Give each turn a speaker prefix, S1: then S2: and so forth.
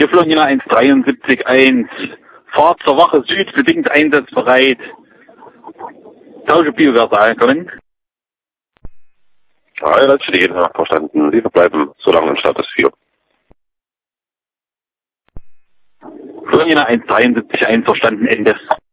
S1: Florina 173-1. Fahrt zur Wache Süd, bedingt einsatzbereit. Tausche Bioversal, kommen.
S2: Ja, das steht, verstanden. Sie verbleiben so lange im Status 4.
S1: Florina 173-1, verstanden, Ende.